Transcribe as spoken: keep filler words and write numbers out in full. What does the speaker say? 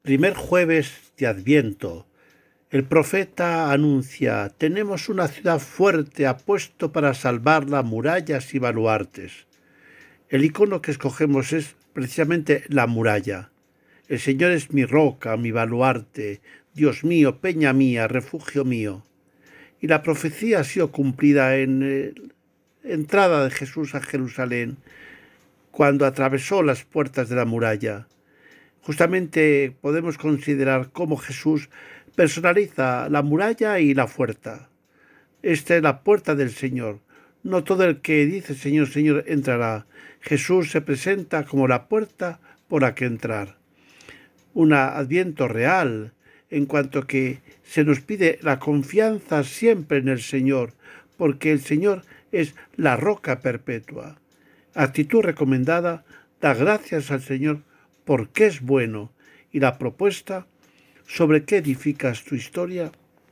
Primer jueves de Adviento. El profeta anuncia: tenemos una ciudad fuerte apuesto para salvarla, murallas y baluartes. El icono que escogemos es precisamente la muralla. El Señor es mi roca, mi baluarte, Dios mío, peña mía, refugio mío. Y la profecía ha sido cumplida en la entrada de Jesús a Jerusalén, cuando atravesó las puertas de la muralla. Justamente podemos considerar cómo Jesús personaliza la muralla y la puerta. Esta es la puerta del Señor. No todo el que dice Señor, Señor entrará. Jesús se presenta como la puerta por la que entrar. Un adviento real, en cuanto que se nos pide la confianza siempre en el Señor, porque el Señor es la roca perpetua. Actitud recomendada: da gracias al Señor porque es bueno. Y la propuesta: ¿sobre qué edificas tu historia?